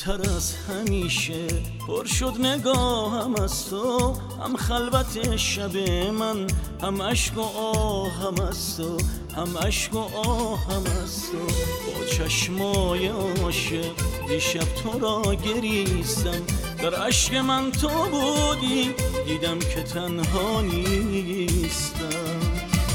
تر از همیشه پر شد نگاهم از تو، هم خلوت شب من، هم عشق و آهم از تو، هم عشق و آهم از تو. با چشمای عاشق دیشب تو را گریستم، در عشق من تو بودی، دیدم که تنها نیستم.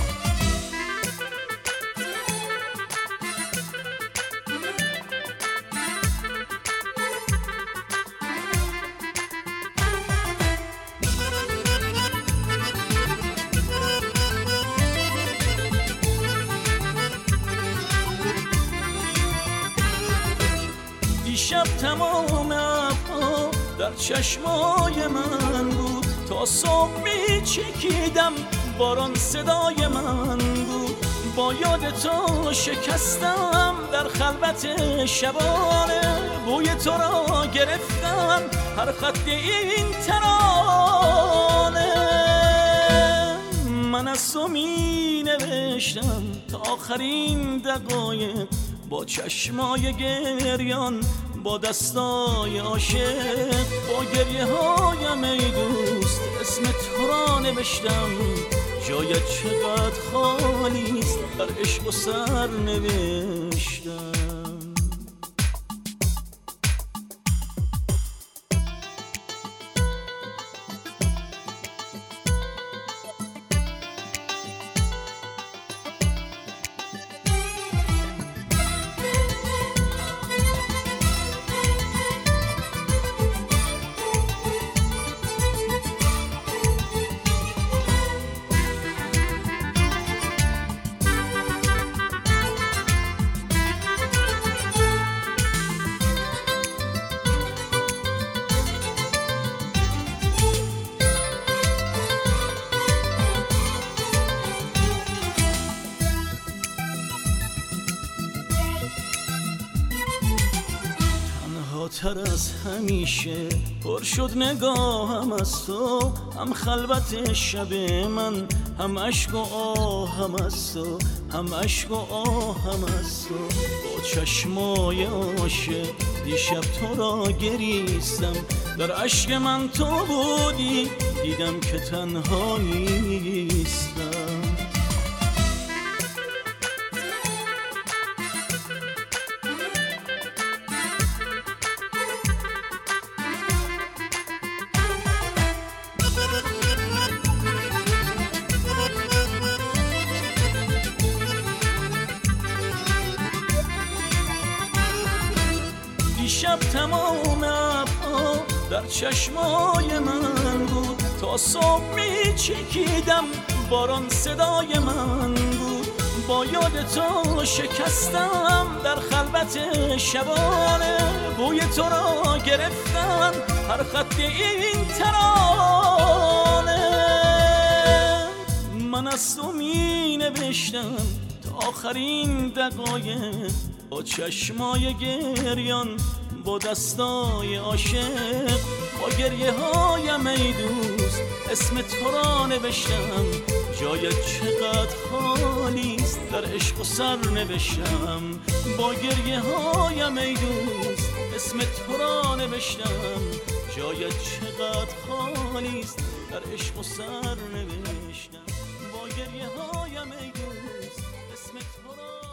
دیشب تمام ابرها در چشمای من بود، تا صبح می چکیدم باران صدای من بود. با یاد تو شکستم در خلوت شبانه، بوی تو را گرفتم هر خط این ترانه. من از تو می نوشتم تا آخرین دقایق، با چشمای گریان، با دستای عاشق، با گریه هایم ای دوست اسم تو را نوشتم. جایت چقدر خالیست در عشق و سر نوشتم. تر از همیشه پر شد نگاهم از تو، هم خلوت شب من، هم عشق و آهم از تو، هم عشق و آهم از تو. با چشمای عاشق دیشب تو را گریستم، در عشق من تو بودی، دیدم که تنها نیستم. دیشب تمام ابرها در چشمای من بود، تا صبح می چکیدم باران صدای من بود. با یاد تو شکستم در خلوت شبانه، بوی تو را گرفتم هر خط این ترانه. من از تو می نوشتم تا آخرین دقایق، با چشمای گریان، با دستای عاشق، با گریه هایم ای دوست اسم تو را نوشتم. جایت چقدر خالیست در عشق و سر نوشتم. با گریه هایم ای دوست اسم تو را نوشتم. جایت چقدر خالیست در عشق و سر نوشتم. با گریه هایم ای دوست اسم تو را